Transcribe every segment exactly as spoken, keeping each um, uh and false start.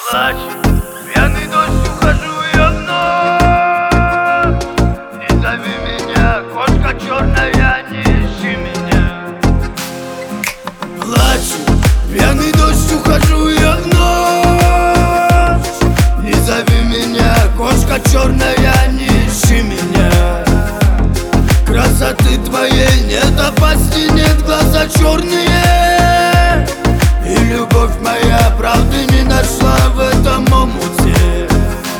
Плачет, пьяный дождь, ухожу я вновь. Не зови меня, кошка черная, не ищи меня. Плачет, пьяный дождь, ухожу я вновь. Не зови меня, кошка черная, не ищи меня. Красоты твоей нет, опасти нет, глаза черные. И любовь моя правды не нашла в этом омуте.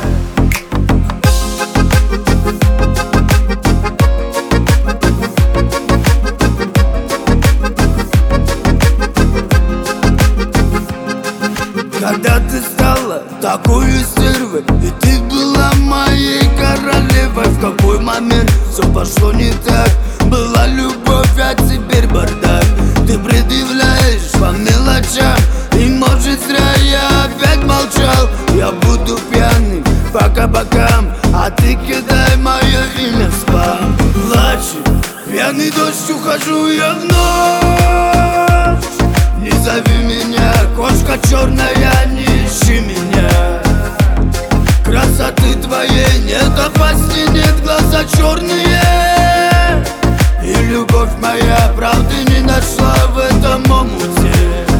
Когда ты стала такой стервой, и ты была моей королевой, в какой момент все пошло не так? Была любовь, а теперь бардак. Ты предъявляешь по мелочам, и может зря я опять молчал. Я буду пьяным по кабакам, а ты кидай мое имя в спам. Плачет, пьяный дождь, ухожу я вновь. Не зови меня, кошка черная, не ищи меня. Красоты твоей нет, опасти нет, глаза черные. И любовь моя правды не нашла в этом омуте.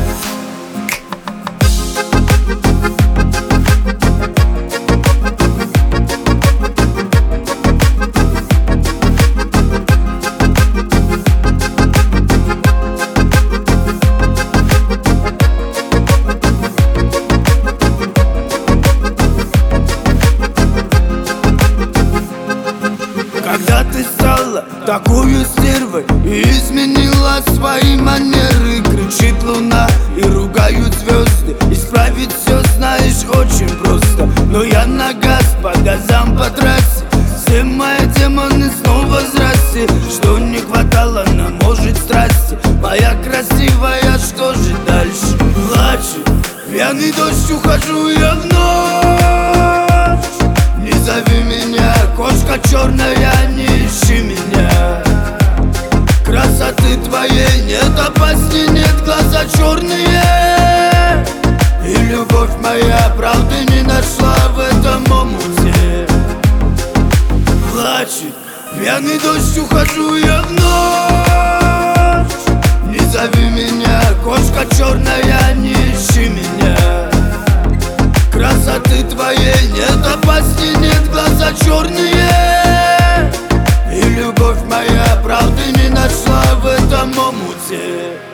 Когда ты стала такую стервой и изменила свои манеры, кричит луна и ругают звезды. Исправить все, знаешь, очень просто, но я на газ, по газам по трассе. Все мои демоны снова здрасте. Что не хватало нам, может, страсти. Моя красивая, что же дальше? Плачет, пьяный дождь, ухожу я вновь. Не зови меня, кошка черная, не ищи меня. Красоты твоей нет, опасти нет, глаза черные. И любовь моя правды не нашла в этом омуте. Плачет, пьяный дождь, ухожу я вновь. Не зови меня, кошка черная, не ищи меня. Красоты твоей нет, опасти нет, глаза черные. И любовь моя правды не нашла в этом омуте.